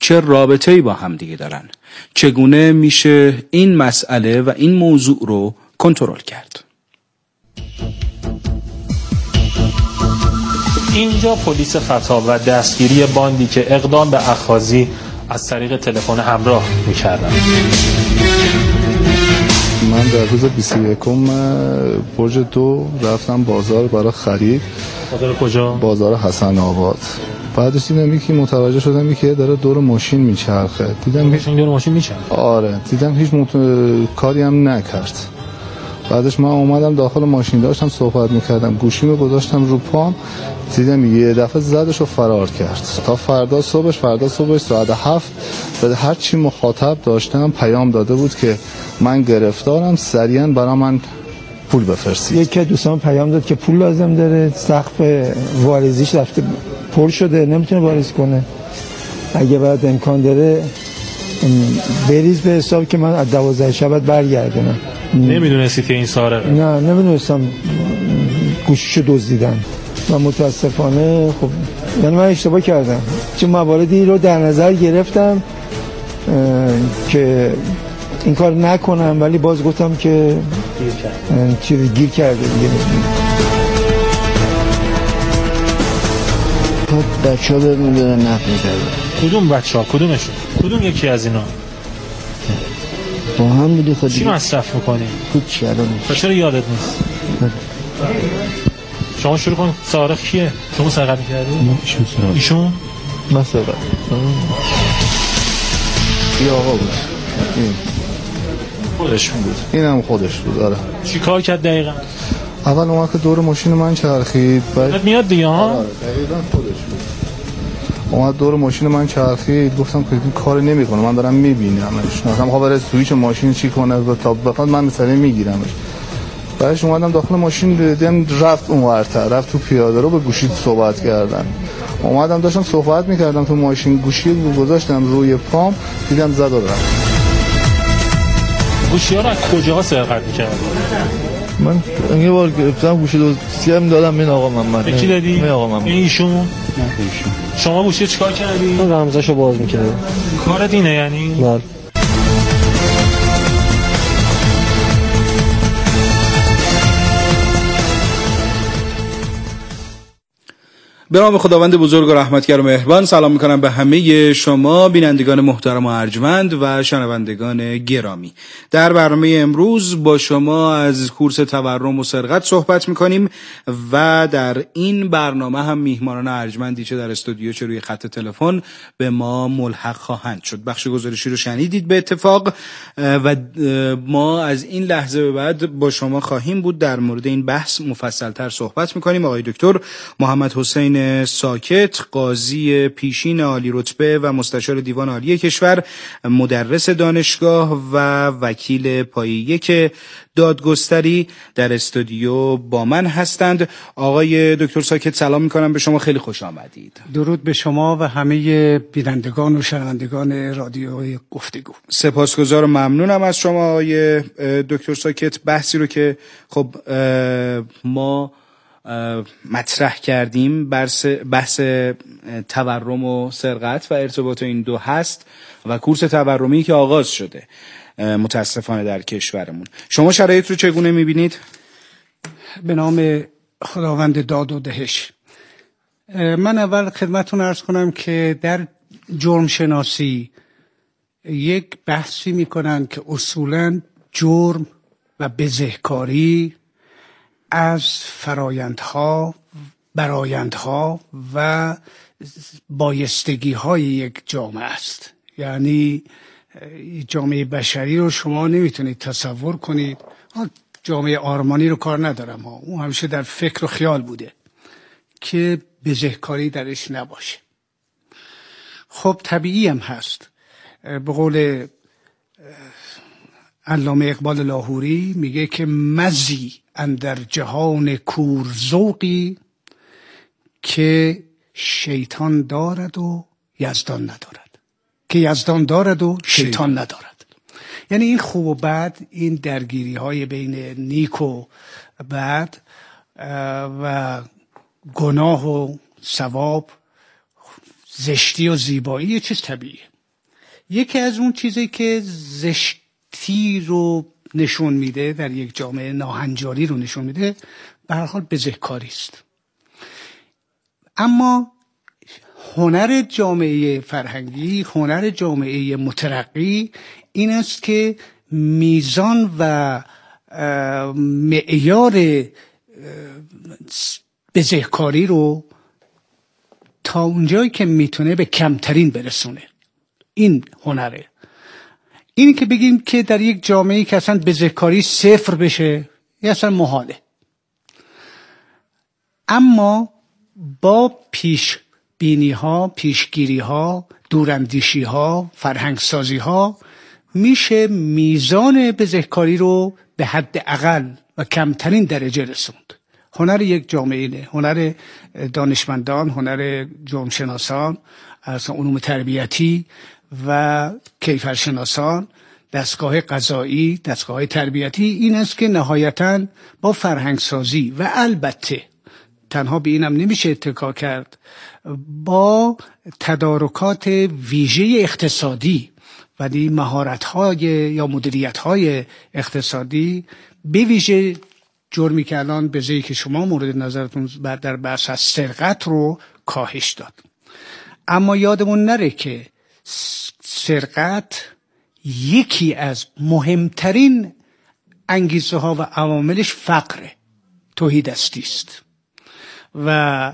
چه رابطه‌ای با هم دیگه دارن؟ چگونه میشه این مسئله و این موضوع رو کنترل کرد؟ اینجا پلیس خطاب و دستگیری باندی که اقدام به اخاذی از طریق تلفن همراه می‌کردن. من در روز 21 برج 2 رفتم بازار برای خرید. بازار کجا؟ بازار حسن آباد. بعدش دیدم یکی متوجه شدم که داره دور ماشین میچرخه. دیدم دور ماشین میچرخه. آره، دیدم هیچ کاری هم نکرد. بعدش من اومدم داخل ماشین، داشتم صحبت میکردم، گوشیمو گذاشتم رو پام، دیدم یه دفعه زدش و فرار کرد. تا فردا صبح ساعت 7 به هر چی مخاطب داشتم پیام داده بود که من گرفتارم، سریعا برای من پول بفرستید. یکی از دوستان پیام داد که پول لازم داره، سقف واریزیش رفته پر شده، نمیتونه واریز کنه، اگه بعد امکان داره بریز به حساب که من از 12 شب برگردونم. نمیدونستی که این سارقه؟ نه نمیدونستم، گوشیشو دزدیدن و متاسفانه خب یعنی من اشتباه کردم، چون مواردی رو در نظر گرفتم که این کار نکنم، ولی باز گفتم که گیر کرده دیگه. بچه ها بهمون دارن نقل می‌کردن. کدوم بچه ها؟ کدومشون؟ کدوم یکی از اینا؟ با هم بودی خود. چی مصرف میکنی؟ هیچ الان نیست. چرا یادت نیست؟ شما شروع کن. سارق کیه؟ شما سرقت می‌کردی؟ ایشون؟ من سرقت. یه آقا بود. خودش بود. اینم خودش بود. آره. چی کار کرد دقیقاً؟ اول اومد که دور ماشین من چرخید. بعد میاد دیگه ها؟ آره دقیقاً خودش بود. اومد دور ماشین من چرخید، گفتم که این کار نمیکنه، من دارم میبینمش، مثلا خب برای سوئیچ ماشین چی کنه تا بخواد من مثلا میگیرمش. بعدش اومدم داخل ماشین، دیدم رفت اونورتر، رفت تو پیاده رو، به گوشی صحبت کردن. اومدم داشتم صحبت میکردم تو ماشین، گوشی رو گذاشتم روی پام، دیدم زد و رفت. گوشی ها رو از کجاها سرقت میکرد؟ من یه بار گرفتم گوشی دوستی هم دادم این آقا محمد. به کی دادی؟ این آقا محمد. ایشون؟ نه ایشون. شما گوشی چیکار کردی؟ من رمزشو باز میکردم. کارت اینه یعنی؟ بله. به نام خداوند بزرگ و رحمتگر و مهربان سلام میکنم به همه شما بینندگان محترم و ارجمند و شنوندگان گرامی. در برنامه امروز با شما از کورس تورم و سرقت صحبت میکنیم و در این برنامه هم میهمانان ارجمندی چه در استودیو چه روی خط تلفن به ما ملحق خواهند شد. بخش گزارشی رو شنیدید به اتفاق و ما از این لحظه به بعد با شما خواهیم بود در مورد این بحث مفصل‌تر صحبت میکنیم. آقای دکتر محمد حسین ساکت، قاضی پیشین عالی رتبه و مستشار دیوان عالی کشور، مدرس دانشگاه و وکیل پایه 1 دادگستری در استودیو با من هستند. آقای دکتر ساکت سلام میکنم به شما، خیلی خوش آمدید. درود به شما و همه بینندگان و شنوندگان رادیوی گفتگو. سپاسگزار و ممنونم از شما آقای دکتر ساکت. بحثی رو که خب ما مطرح کردیم بحث تورم و سرقت و ارتباط این دو هست و کورس تورمی که آغاز شده متاسفانه در کشورمون. شما شرایط رو چگونه میبینید؟ به نام خداوند داد و دهش. من اول خدمتتون عرض کنم که در جرم شناسی یک بحثی میکنن که اصولاً جرم و بزهکاری از فرایندها، برآیندها و بایستگی‌های یک جامعه است. یعنی جامعه بشری رو شما نمیتونید تصور کنید. جامعه آرمانی رو کار ندارم، اون همیشه در فکر و خیال بوده که بزهکاری درش نباشه. خب طبیعی هم هست. به قول علامه اقبال لاهوری میگه که مزی اندر جهان کورزوقی که شیطان دارد و یزدان ندارد، که یزدان دارد و شیطان ندارد. یعنی این خوب و بد، این درگیری های بین نیک و بد و گناه و ثواب، زشتی و زیبایی یه چیز طبیعیه. یکی از اون چیزی که زشتی رو نشون میده در یک جامعه، ناهنجاری رو نشون میده، به هر حال بزهکاری است. اما هنر جامعه فرهنگی، هنر جامعه مترقی این است که میزان و معیار بزهکاری رو تا اونجایی که میتونه به کمترین برسونه. این هنره. این که بگیم که در یک جامعه که اصلا بزهکاری صفر بشه، یه اصلا محاله. اما با پیش بینی ها، پیشگیری ها، دوراندیشی ها، فرهنگ سازی ها میشه میزان بزهکاری رو به حد اقل و کمترین درجه رسوند. هنر یک جامعه نه، هنر دانشمندان، هنر جرمشناسان، از علوم تربیتی و کیفرشناسان، دستگاه قضایی، دستگاه تربیتی، این است که نهایتاً با فرهنگ سازی و البته تنها به اینم نمیشه اتکا کرد، با تدارکات ویژه اقتصادی و مهارت‌های یا مدیریت‌های اقتصادی، به ویژه جرمی که الان به جایی که شما مورد نظرتون در بحث از سرقت رو کاهش داد. اما یادمون نره که سرقت یکی از مهمترین انگیزه ها و عواملش فقره، تهیدستی است و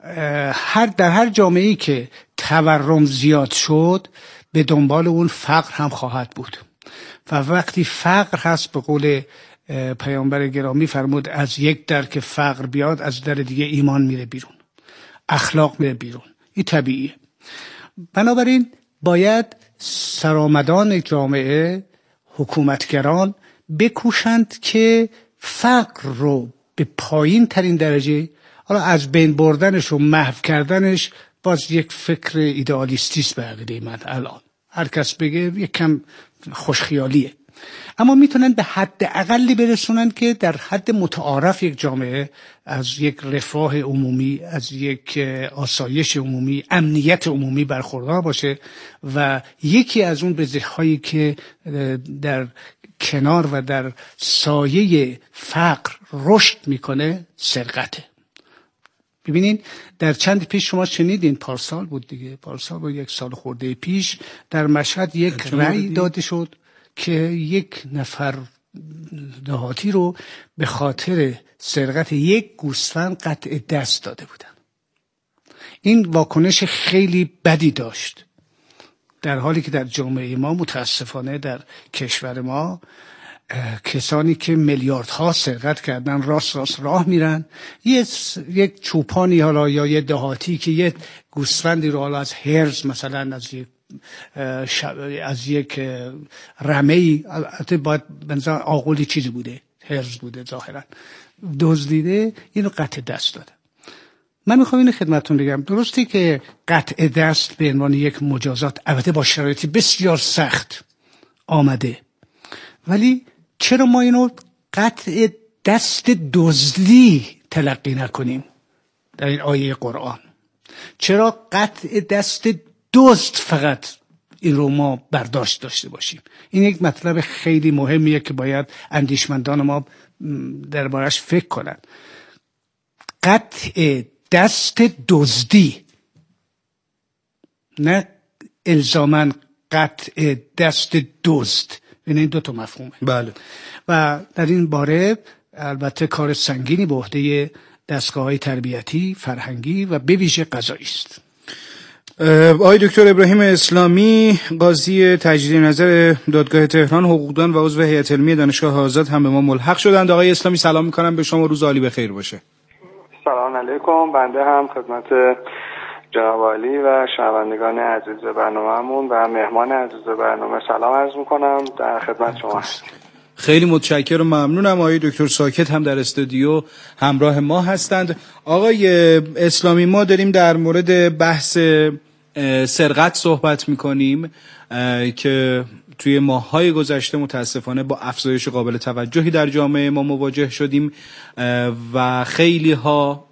در هر جامعه‌ای که تورم زیاد شد به دنبال اون فقر هم خواهد بود و وقتی فقر هست، به قول پیامبر گرامی فرمود از یک در که فقر بیاد از در دیگه ایمان میره بیرون، اخلاق میره بیرون. این طبیعیه. بنابراین باید سرآمدان جامعه، حکومتگران بکوشند که فقر رو به پایین ترین درجه، حالا از بین بردنش و محو کردنش باز یک فکر ایدئالیستی است به عقیده من. الان هر کس بگه یک کم خوشخیالیه، اما میتونن به حد اقلی برسونن که در حد متعارف یک جامعه از یک رفاه عمومی، از یک آسایش عمومی، امنیت عمومی برخوردار باشه و یکی از اون بزه‌هایی که در کنار و در سایه فقر رشد میکنه سرقته. ببینین در چند پیش شما شنیدین، پارسال بود دیگه، پارسال بود، یک سال خورده پیش در مشهد یک رأی داده شد که یک نفر دهاتی رو به خاطر سرقت یک گوسفند قطع دست داده بودن. این واکنش خیلی بدی داشت، در حالی که در جامعه ما متاسفانه در کشور ما کسانی که میلیاردها سرقت کردن راست راه میرن، یک چوپانی حالا یا یه دهاتی که یه گوسفندی رو حالا از هرز مثلا از یک رمه‌ای، البته باید بنظر آغولی چیزی بوده، هرز بوده ظاهرا، دزدیده، اینو قطع دست داده. من میخوام اینو خدمتتون بگم، درسته که قطع دست به عنوان یک مجازات البته با شرایطی بسیار سخت آمده، ولی چرا ما اینو قطع دست دزدی تلقی نکنیم در این آیه قرآن؟ چرا قطع دست دزد فقط این رو ما برداشت داشته باشیم؟ این یک مطلب خیلی مهمیه که باید اندیشمندان ما دربارش فکر کنن. قطع دست دزدی، نه الزاماً قطع دست دزد. این دو تا مفهومه. بله. و در این باره البته کار سنگینی به عهده دستگاه‌های تربیتی، فرهنگی و به ویژه قضایی است. آقای دکتر ابراهیم اسلامی، قاضی تجدید نظر دادگاه تهران، حقوقدان و عضو هیئت علمی دانشگاه آزاد هم به ما ملحق شدند. آقای اسلامی سلام می‌کنم به شما، روز عالی بخیر باشه. سلام علیکم. بنده هم خدمت جناب عالی و شنوندگان عزیز برنامه‌مون و مهمان عزیز برنامه سلام عرض می‌کنم. در خدمت شما هستم. خیلی متشکرم و ممنونم. آقای دکتر ساکت هم در استودیو همراه ما هستند. آقای اسلامی، ما داریم در مورد بحث سرقت صحبت می‌کنیم که توی ماه‌های گذشته متاسفانه با افزایش قابل توجهی در جامعه ما مواجه شدیم و خیلی ها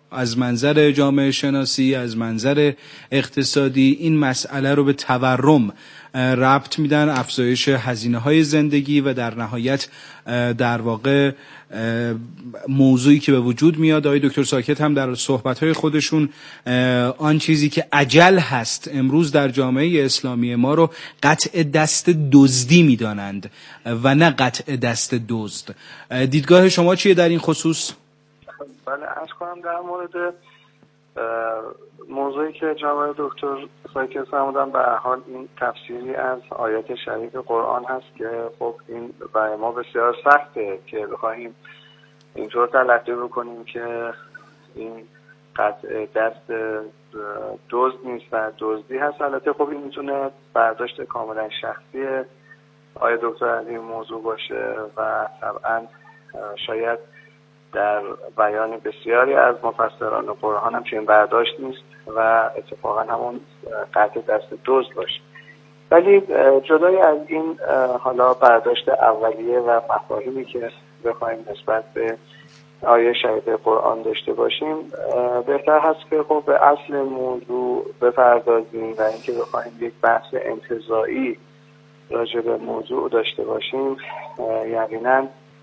از منظر جامعه شناسی، از منظر اقتصادی این مسئله رو به تورم ربط میدن، افزایش هزینه‌های زندگی و در نهایت در واقع موضوعی که به وجود میاد. آقای دکتر ساکت هم در صحبت‌های خودشون آن چیزی که اجل هست امروز در جامعه اسلامی ما رو قطع دست دزدی میدانند و نه قطع دست دزد. دیدگاه شما چیه در این خصوص؟ بله، عرض کنم در مورد موضوعی که جناب دکتر ساکت فرمودن، به هر حال این تفسیری از آیات شریف قرآن هست که خب این برای ما بسیار سخته که بخوایم اینطور تلقی بکنیم که این قطع دست دزد نیست و دزدی هست. البته خب این میتونه برداشت کاملا شخصی آیه دکتر از این موضوع باشه و طبعا شاید در بیان بسیاری از مفسران قرآن هم چنین برداشت نیست و اتفاقا همون قطع دست دزد باشه. ولی جدای از این حالا برداشت اولیه و مفاهیمی که بخوایم نسبت به آیه شریف قرآن داشته باشیم، بهتر هست که خب به اصل موضوع بپردازیم و اینکه بخوایم یک بحث انتزاعی راجع به موضوع داشته باشیم، یقینا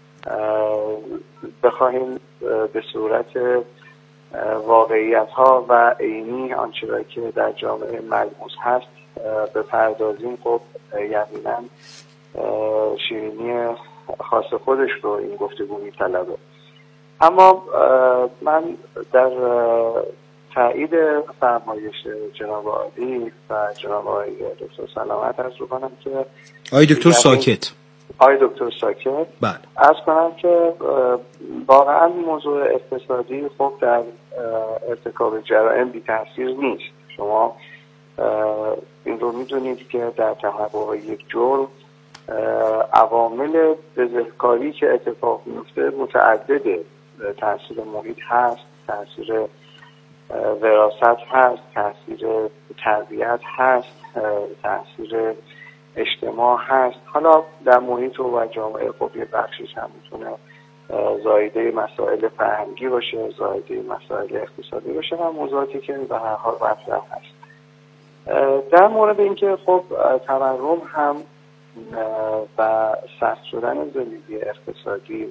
بخواهیم به صورت واقعیت ها و عینی آنچه را که در جامعه ملموس هست بپردازیم، خب یقینا شیرینی خاص خودش رو این گفتگو می‌طلبه. اما من در تایید فرمایش جناب عالی و جناب آقای دکتر سلامت عرض کنم که آقای دکتر ساکت بله، عرض کنم که واقعا موضوع اقتصادی خب در ارتکاب جرائم بی تاثیر نیست. شما این رو میدونید که در تحقق یک جرم عوامل بزهکاری که اتفاق میفته متعدده. تاثیر محیط هست، تاثیر وراثت هست، تاثیر تربیت هست، تاثیر اجتماع هست. حالا در محیط و جامعه خب یه بخشش هم میتونه زایده مسائل فرهنگی باشه، زایده مسائل اقتصادی باشه و موضوعاتی که به هر حال مطرح هست. در مورد اینکه خب تورم هم و سخت شدن زندگی اقتصادی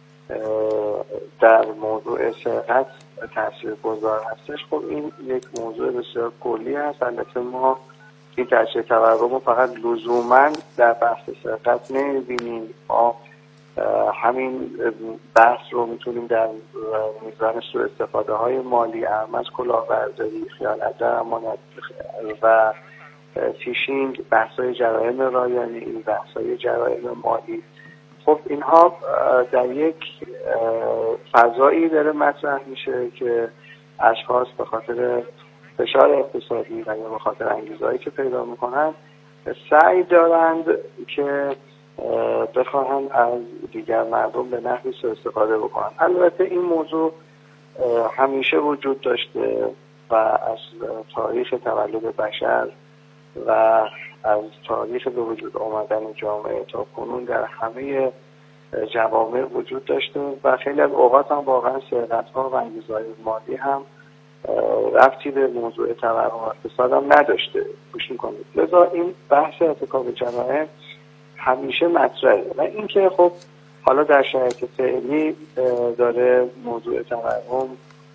در موضوع سرقت تاثیرگذار هستش، خب این یک موضوع بسیار کلی هست. البته ما این تاثیر تورم رو فقط لزوما در بحث سرقت نمی‌بینیم، ما همین بحث رو میتونیم در میزان سوء استفاده های مالی، از کلاهبرداری، خیانت در امانت و فیشینگ، بحث های جرایم رایانه‌ای، بحث های جرایم مالی، خب اینها در یک فضایی داره مطرح میشه که اشخاص به خاطر فشار اقتصادی و یا به خاطر انگیزه‌هایی که پیدا میکنن سعی دارند که بخواهند از دیگر مردم به نحوی سوء استفاده بکنن. البته این موضوع همیشه وجود داشته و از تاریخ تولد بشر و از تاریخ به وجود آمدن جامعه تا کنون در همه جوامع وجود داشته و خیلی از اوقات هم واقعا سرقت‌ها و انگیزه‌های مالی هم ربطی به موضوع تورم و اقتصاد هم نداشته. گوش می‌کنید. لذا این بحث ارتکاب جرائم همیشه مطرحه و اینکه خب حالا در شرایط فعلی داره موضوع تورم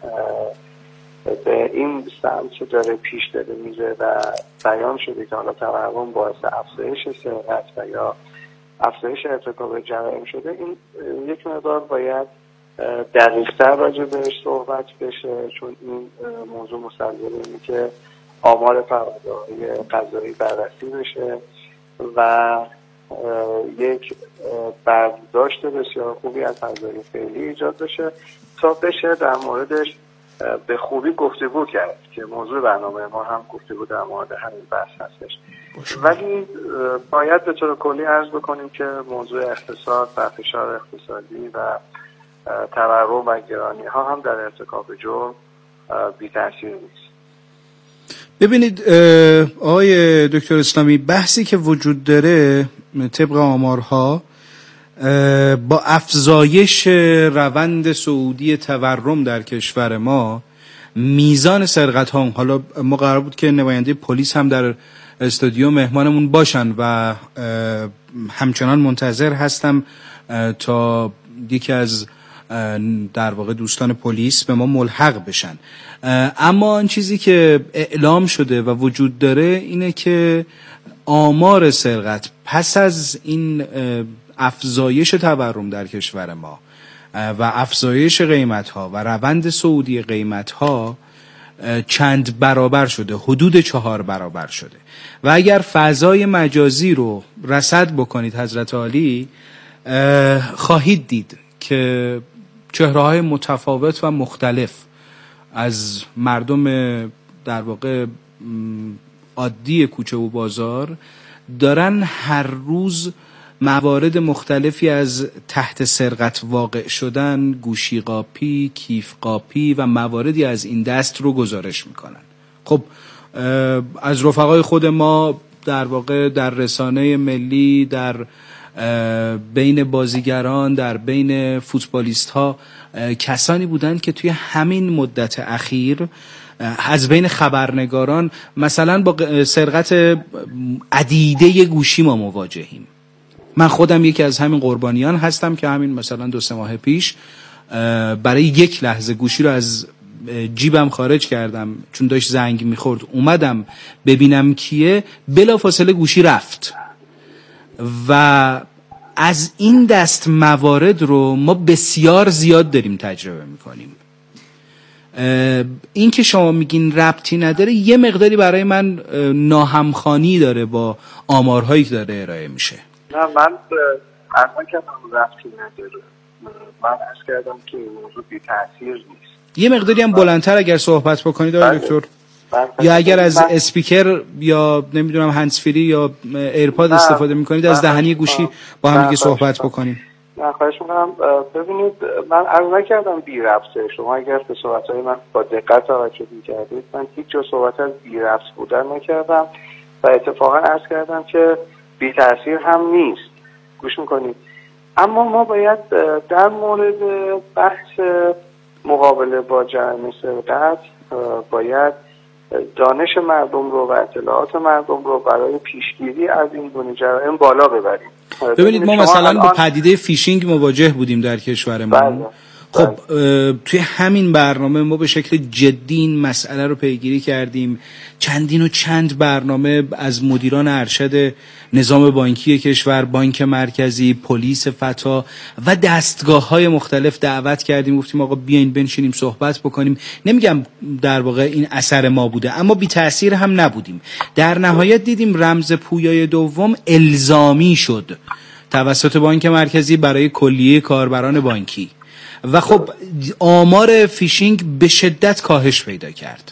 به این سمت داره پیش داره میره و بیان شده که حالا تورم باعث افزایش سرقت و یا افزایش ارتکاب جرائم شده. این یک مقدار باید دقیق‌تر راجع بهش صحبت بشه، چون این موضوع مستلزم اینه که آمار فرآیندهای قضایی بررسی بشه و یک برداشت بسیار خوبی از فضای فعلی ایجاد بشه تا بشه در موردش به خوبی گفتگو کرد که موضوع برنامه ما هم گفتگو در مورد همین بحث هستش. ولی باید به طور کلی عرض بکنیم که موضوع اقتصاد و فشار اقتصادی و تورم و گرانی ها هم در ارتکاب جرم بی تاثیر نیست. ببینید آقای دکتر اسلامی، بحثی که وجود داره طبق آمارها با افزایش روند صعودی تورم در کشور ما میزان سرقت ها، حالا ما قرار بود که نماینده پلیس هم در استودیو مهمانمون باشن و همچنان منتظر هستم تا یکی از در واقع دوستان پلیس به ما ملحق بشن. اما آن چیزی که اعلام شده و وجود داره اینه که آمار سرقت پس از این افزایش تورم در کشور ما و افزایش قیمت ها و روند صعودی قیمت ها چند برابر شده، حدود 4 برابر شده. و اگر فضای مجازی رو رصد بکنید حضرت عالی، خواهید دید که چهره‌های متفاوت و مختلف از مردم در واقع عادی کوچه و بازار دارن هر روز موارد مختلفی از تحت سرقت واقع شدن، گوشی قاپی، کیف قاپی و مواردی از این دست رو گزارش میکنن. خب از رفقای خود ما در واقع در رسانه ملی، در بین بازیگران، در بین فوتبالیست ها کسانی بودند که توی همین مدت اخیر از بین خبرنگاران مثلا با سرقت عدیده گوشی ما مواجهیم. من خودم یکی از همین قربانیان هستم که همین مثلا 2-3 ماه پیش برای یک لحظه گوشی رو از جیبم خارج کردم چون داشت زنگ میخورد، اومدم ببینم کیه، بلافاصله گوشی رفت. و از این دست موارد رو ما بسیار زیاد داریم تجربه میکنیم. این که شما میگین ربطی نداره یه مقداری برای من ناهمخوانی داره با آمارهایی که داره ارائه میشه. نه من اصلا کردم ربطی نداره، من عرض کردم که موضوع بی تأثیر نیست. یه مقداری هم بلندتر اگر صحبت بکنید آقای دکتر، یا اگر از اسپیکر یا نمیدونم هندزفری یا ایرپاد استفاده میکنید از دهنی گوشی با هم دیگه صحبت بکنیم. من خواهش میکنم. ببینید من عرض نکردم بی ربطه، شما اگر به صحبتهای من با دقت توجه میکردید من هیچ جا صحبت از بی ربط بودن نکردم و اتفاقا عرض کردم که بی تأثیر هم نیست. گوش میکنید. اما ما باید در مورد بحث مقابله با جرم سرقت باید دانش مردم رو و اطلاعات مردم رو برای پیشگیری از این گونه جرائم بالا ببریم. ببینید ما مثلا با پدیده فیشینگ مواجه بودیم در کشور ما. خب توی همین برنامه ما به شکل جدی این مسئله رو پیگیری کردیم. چندین و چند برنامه از مدیران ارشد نظام بانکی کشور، بانک مرکزی، پلیس فتا و دستگاه‌های مختلف دعوت کردیم، گفتیم آقا بیاین بنشینیم صحبت بکنیم. نمیگم در واقع این اثر ما بوده، اما بی تأثیر هم نبودیم. در نهایت دیدیم رمز پویای دوم الزامی شد توسط بانک مرکزی برای کلیه کاربران بانکی و خب آمار فیشینگ به شدت کاهش پیدا کرد.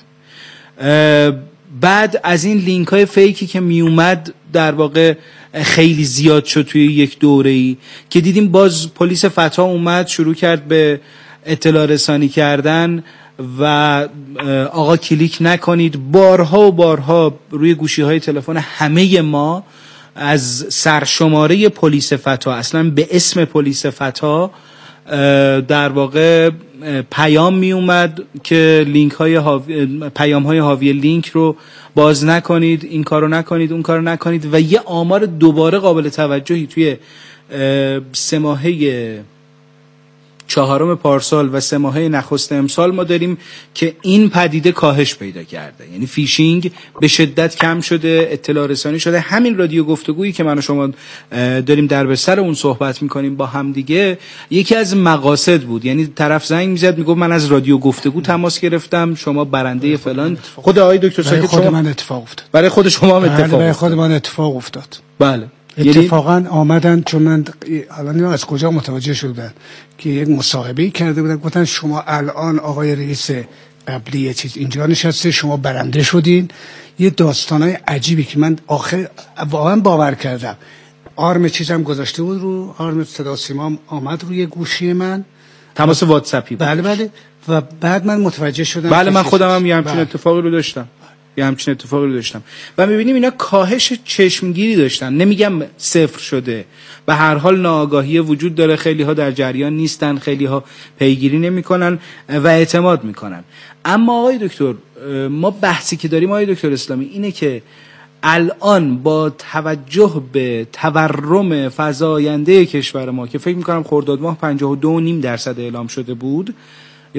بعد از این لینک های فیکی که می اومد در واقع خیلی زیاد شد توی یک دوره‌ای که دیدیم باز پلیس فتا اومد شروع کرد به اطلاع رسانی کردن و آقا کلیک نکنید. بارها و بارها روی گوشی های تلفن همه ما از سرشماره پلیس فتا، اصلا به اسم پلیس فتا در واقع پیام می اومد که پیام های حاوی لینک رو باز نکنید، این کارو نکنید، اون کارو نکنید. و یه آمار دوباره قابل توجهی توی 3 ماهه 4 پارسال و 3 ماهه نخست امسال ما داریم که این پدیده کاهش پیدا کرده. یعنی فیشینگ به شدت کم شده، اطلاع رسانی شده. همین رادیو گفتگویی که من و شما داریم در بستر اون صحبت میکنیم با هم دیگه یکی از مقاصد بود. یعنی طرف زنگ میزد میگفت من از رادیو گفتگو تماس گرفتم، شما برنده فلان. خود آقای دکتر ساکت خود من اتفاق افتاد. برای خود شما هم اتفاق افتاد. برای خود من اتفاق افتاد. بله. اتفاقا آمدن، چون من الان از کجا متوجه شدن که یک مصاحبه‌ای کرده بودن، گفتن شما الان آقای رئیس قبلی یه چیز اینجا نشسته، شما برنده شدین. یه داستانای عجیبی که من آخر واقعا باور کردم. آرم چیزم گذاشته بود رو آرم صدا سیما، آمد روی گوشی من، تماس واتساپی. بله و بعد من متوجه شدم. بله من خودم هم همچین اتفاقی رو داشتم. یه همچین اتفاقی رو داشتم و میبینیم اینا کاهش چشمگیری داشتن. نمیگم صفر شده، به هر حال ناآگاهی وجود داره، خیلی ها در جریان نیستن، خیلی ها پیگیری نمیکنن و اعتماد میکنن. اما آقای دکتر، ما بحثی که داریم آقای دکتر اسلامی اینه که الان با توجه به تورم فزاینده کشور ما که فکر میکنم خرداد ماه 52.5% اعلام شده بود یا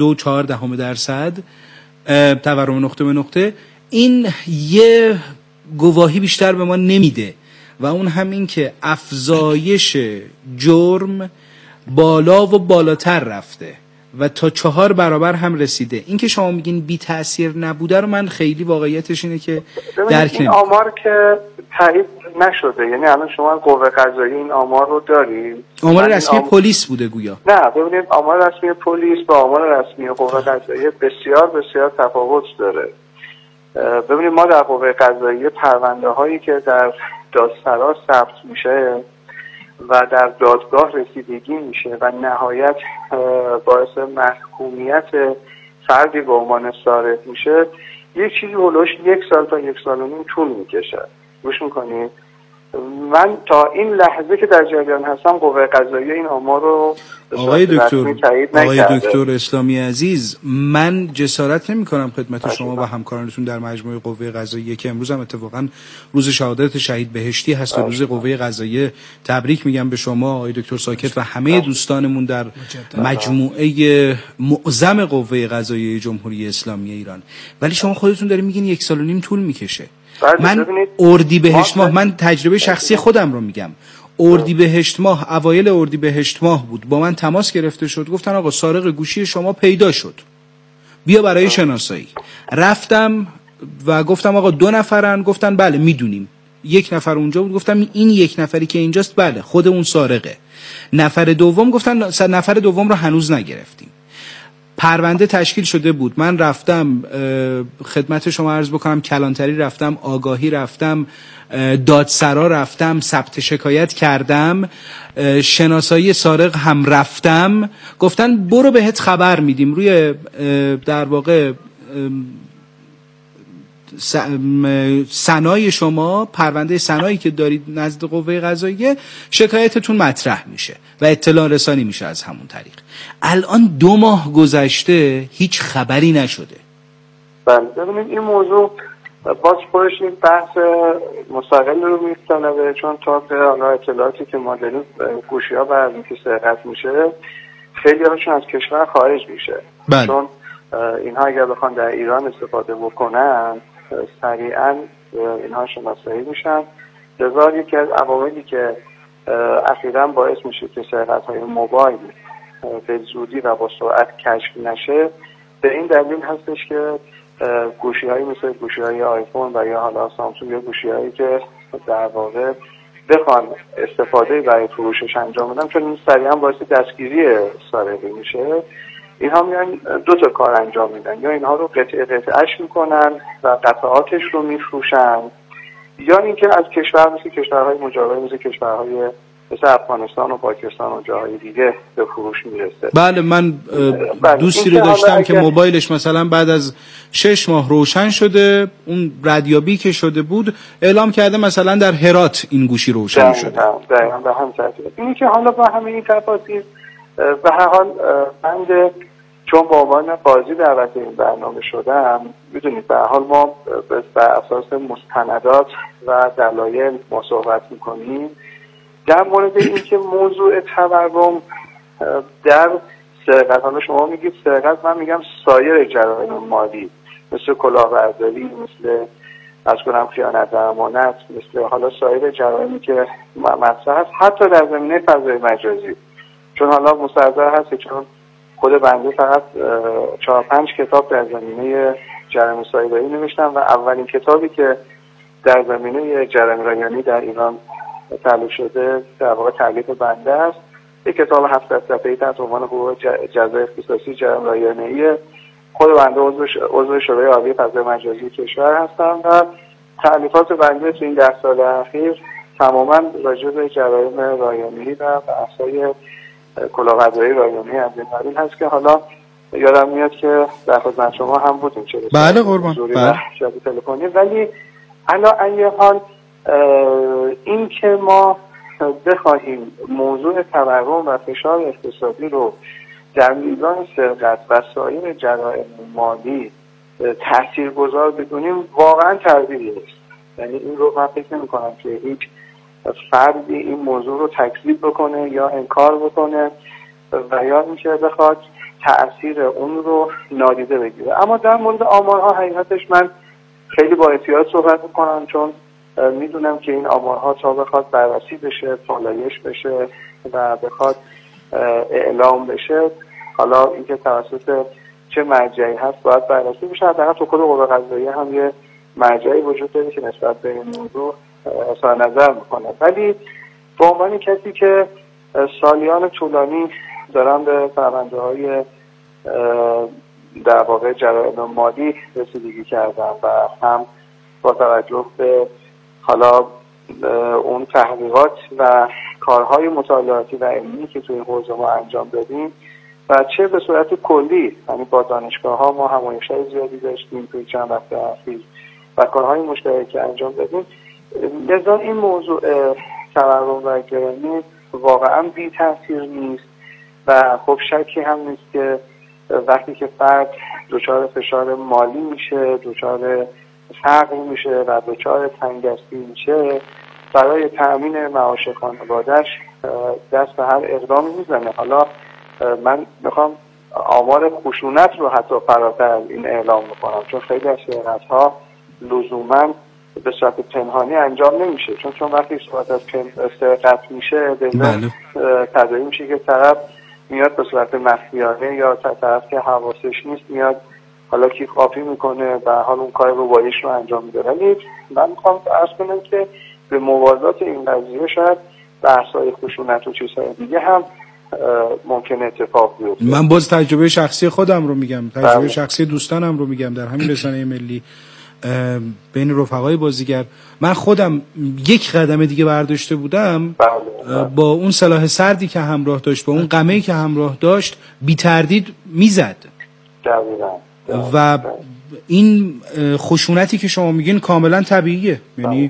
52.4% تورم نقطه به نقطه، این یه گواهی بیشتر به ما نمیده و اون همین که افزایش جرم بالا و بالاتر رفته و تا 4 برابر هم رسیده. این که شما میگین بی تأثیر نبوده رو من خیلی واقعیتش اینه که درک این آمار که تایید نشده، یعنی الان شما قوه قضاییه این آمار رو دارید؟ آمار رسمی پلیس بوده گویا. نه ببینید، آمار رسمی پلیس با آمار رسمی قوه قضاییه بسیار بسیار تفاوت داره. ببینید ما در قوه قضاییه پرونده هایی که در دادسرا ثبت میشه و در دادگاه رسیدگی میشه و نهایت باعث محکومیت فردی به عنوان سارق میشه، یک چیزی هلوش 1 سال تا 1.5 سال طول میکشه. گوش میکنید؟ من تا این لحظه که در جریان هستم قوه قضاییه این آمار رو آقای دکتر اسلامی عزیز، من جسارت نمی کنم خدمت شما و همکارانتون در مجموعه قوه قضاییه که امروز هم اتفاقا روز شهادت شهید بهشتی هست و روز قوه قضاییه، تبریک میگم به شما آقای دکتر ساکت و همه دوستانمون در مجموعه معظم قوه قضاییه جمهوری اسلامی ایران. ولی شما خودتون دارین میگین 1.5 سال طول میکشه. من اردیبهشت ماه، من تجربه شخصی خودم رو میگم، اردیبهشت ماه، اوایل اردیبهشت ماه بود، با من تماس گرفته شد، گفتن آقا سارق گوشی شما پیدا شد، بیا برای شناسایی. رفتم و گفتم آقا 2 نفرن؟ گفتن بله میدونیم. 1 نفر اونجا بود، گفتم این 1 نفری که اینجاست بله خود اون سارقه. نفر دوم گفتن نفر دوم رو هنوز نگرفتیم. پرونده تشکیل شده بود، من رفتم خدمت شما عرض بکنم کلانتری رفتم، آگاهی رفتم، دادسرا رفتم، ثبت شکایت کردم، شناسایی سارق هم رفتم. گفتن برو بهت خبر میدیم، روی در واقع سنای شما، پرونده سنایی که دارید نزد قوه قضاییه، شکایتتون مطرح میشه و اطلاع رسانی میشه از همون طریق. الان 2 ماه گذشته هیچ خبری نشده. بله ببینید این موضوع باز خودش یک بحث مستقل رو می‌طلبه، چون تا حالا اطلاعاتی که ما داریم گوشی‌ها بعد از اینکه سرقت میشه خیلی هاشون از کشور خارج میشه. بله. چون اینها اگر بخوان در ایران استفاده بکنن سریعا اینها شناسایی میشن. لذا یکی از عواملی که اخیراً باعث میشه که سرقت‌های موبایل به زودی و با سرعت کشف نشه به این دلیل هستش که گوشی‌هایی مثل گوشی‌های آیفون و یا حالا سامسونگ یا گوشی‌هایی که در واقع بخوان استفاده برای فروشش انجام بدن، چون این سریعا باعث دستگیری سارقی میشه، اینها میان 2 تا کار انجام میدن، یا اینها رو قطعه‌اش میکنن و قطعاتش رو میفروشن، یا اینکه از کشور مثل کشورهای مجاور مثل کشورهای مثل افغانستان و پاکستان و جاهای دیگه به فروش میرسه. بله من دوستی رو داشتم که موبایلش مثلا بعد از 6 ماه روشن شده، اون ردیابی که شده بود اعلام کرده مثلا در هرات این گوشی روشن شده. دقیقاً به هم ترتیب. اینی که حالا با همه این تفاصیل به هر حال بنده چون با عنوان قاضی دعوت این برنامه شدم، میدونید به هر حال ما بر اساس مستندات و دلایل ما صحبت میکنیم در مورد این که موضوع تورم در سرقت، حالا شما میگید سرقت، من میگم سایر جرایم مالی مثل کلاهبرداری، مثل از کنم خیانت در امانت، مثل حالا سایر جرایمی که مطرح هست حتی در زمینه فضای مجازی، چون حالا مستحضر هست چون خود بنده فقط 4-5 کتاب در زمینه جرایم سایبری نوشتم و اولین کتابی که در زمینه جرایم رایانه‌ای در ایران تألیف شده در واقع تألیف بنده است. یک کتاب 700 صفحه‌ای تحت عنوان حقوق جزای اختصاصی جرایم رایانه‌ای، خود بنده عضو شورای عالی فضای مجازی کشور هستم و تألیفات بنده تو این 10 سال اخیر تماما راجع به جرایم رایانه‌ای و بحث‌های کلاهبرداری رایانه‌ای از این قبیل هست که حالا یادم میاد که در خدمت شما هم بودیم چه بله قربان بله تلفنی. ولی علی ای حال این که ما بخواهیم موضوع تورم و فشار اقتصادی رو در میزان سرقت و سایر جرائم مالی تاثیرگذار بدونیم واقعا تردیدی نیست. یعنی این رو من فکر نمی‌کنم که هیچ فردی این موضوع رو تکذیب بکنه یا انکار بکنه و یا اینکه بخواد تأثیر اون رو نادیده بگیره. اما در مورد آمارها حقیقتش من خیلی با احتیاط صحبت میکنم، چون میدونم که این آمارها تا بخواد بررسی بشه، پالایش بشه و بخواد اعلام بشه، حالا اینکه توسط چه مرجعی هست باید بررسی بشه. حداقل تو خود قوه قضاییه هم یه مرجعی وجود داره که نسبت به این موضوع اظهار نظر میکنه. ولی به عنوان کسی که سالیان طولانی دارم به پرونده‌های در واقع جرائم مالی رسیدگی کردم و هم با توجه به حالا اون تحقیقات و کارهای مطالعاتی و علمی که توی حوزه ما انجام دادیم و چه به صورت کلی، یعنی با دانشگاه‌ها ما همایش‌های زیادی داشتیم توی چند وقت اخیر و کارهای مشترکی انجام دادیم، لذا این موضوع تورم و گرانی واقعا بی تاثیر نیست و خب شکی هم نیست که وقتی که فرد دچار فشار مالی میشه، دچار فقر میشه و دچار تنگدستی میشه، برای تأمین معاش خانواده‌اش دست به هر اقدامی میزنه. حالا من میخوام آمار خشونت رو حتی فراتر از این اعلام میکنم، چون خیلی از سرقت‌ها لزوما به صورت پنهانی انجام نمیشه، چون وقتی صحبت از سرقت میشه تداعی میشه که طرف میاد به صورت مخفیانه یا طرف که حواسش نیست میاد حالا کیف قاپی میکنه و حال اون کار روبایش رو انجام میده. ولی من میخوام عرض کنم که به موازات این قضیه شاید بحث‌های خشونت و چیزهای دیگه هم ممکنه اتفاق بیفته. من باز تجربه شخصی خودم رو میگم، تجربه شخصی دوستانم رو میگم. در همین رسانه ملی بین رفقای بازیگر من خودم یک قدم دیگه برداشته بودم، با اون سلاح سردی که همراه داشت، با اون قمه‌ای که همراه داشت، بی تردید میزد. و این خشونتی که شما میگین کاملا طبیعیه، یعنی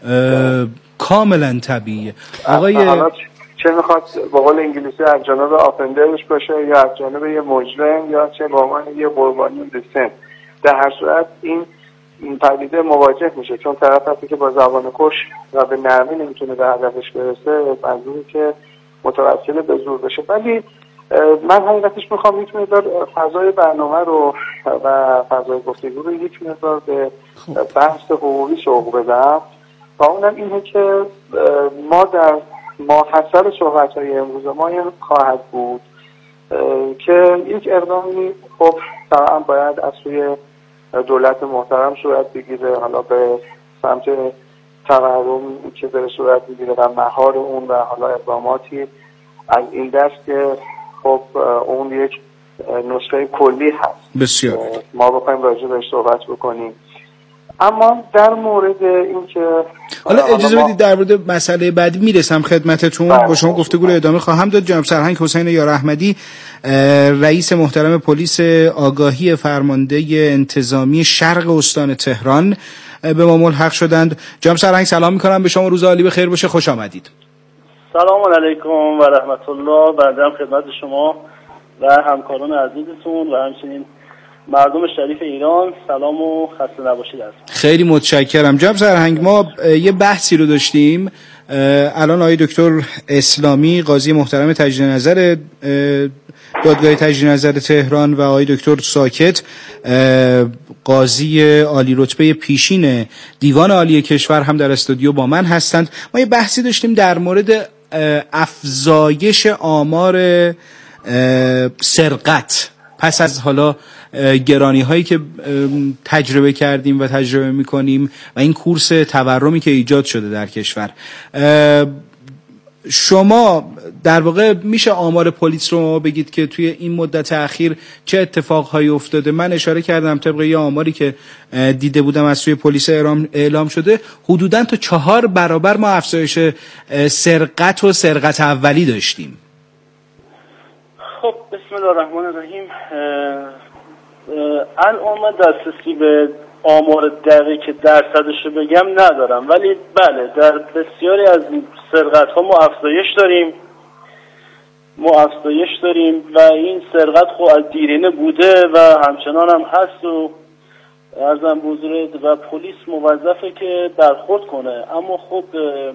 کاملا طبیعیه. آقای چه میخواد با قول انگلیسی از جانب آفندرش باشه یا از جانب یه مجرم یا چه با عنوان یه قربانی دسن، در هر صورت این پدیده مواجه میشه، چون طرف هستی که با زبان کش و به نرمی نمیتونه به هدفش برسه، منظوری که متوسل به زور بشه. ولی من حقیقتش میخوام یک مقدار فضای برنامه رو و فضای گفتگو رو یک مقدار به بحث حقوقی سوق بدم و اونم اینه که ما در ماحصل صحبت‌های امروز ما این خواهد بود که یک اقدامی خب طبعا باید از سوی دولت محترم صورت بگیره، حالا به سمت تورم که داره صورت بگیره و مهار اون و حالا اقداماتی از این دست که خب اون یک نسخه کلی هست. بسیار ما بخوایم راجع بهش صحبت بکنیم. اما در مورد این که حالا اجازه بدید در مورد مسئله بعدی میرسم خدمتتون، با شما گفتگو رو ادامه خواهم داد. جناب سرهنگ حسین یار احمدی، رئیس محترم پلیس آگاهی فرمانده انتظامی شرق استان تهران، به ما ملحق شدند. جناب سرهنگ سلام میکنم به شما، روز عالی بخیر باشه، خوش آمدید. سلام علیکم و رحمت الله. بنده خدمت شما و همکاران عزیزتون و همچنین مردم شریف ایران سلام و خسته نباشید. خیلی متشکرم. جناب سرهنگ، ما یه بحثی رو داشتیم الان. آقای دکتر اسلامی قاضی محترم تجدید نظر دادگاه تجدید نظر تهران و آقای دکتر ساکت قاضی عالی رتبه پیشین دیوان عالی کشور هم در استودیو با من هستند. ما یه بحثی داشتیم در مورد افزایش آمار سرقت پس از حالا گرانی هایی که تجربه کردیم و تجربه میکنیم و این کورس تورمی که ایجاد شده در کشور. شما در واقع میشه آمار پلیس رو بگید که توی این مدت اخیر چه اتفاقهایی افتاده؟ من اشاره کردم طبق یه آماری که دیده بودم از سوی پلیس اعلام شده، حدوداً تا 4 برابر ما افزایش سرقت و سرقت اولی داشتیم. خب بسم الله الرحمن الرحیم. الان من دسترسی به آمار دقیق درصدش رو بگم ندارم، ولی بله در بسیاری از سرقت ها ما افزایش داریم و این سرقت خب از دیرینه بوده و همچنان هم هست و عرضم بزرگ و پلیس موظفه که برخورد کنه. اما خب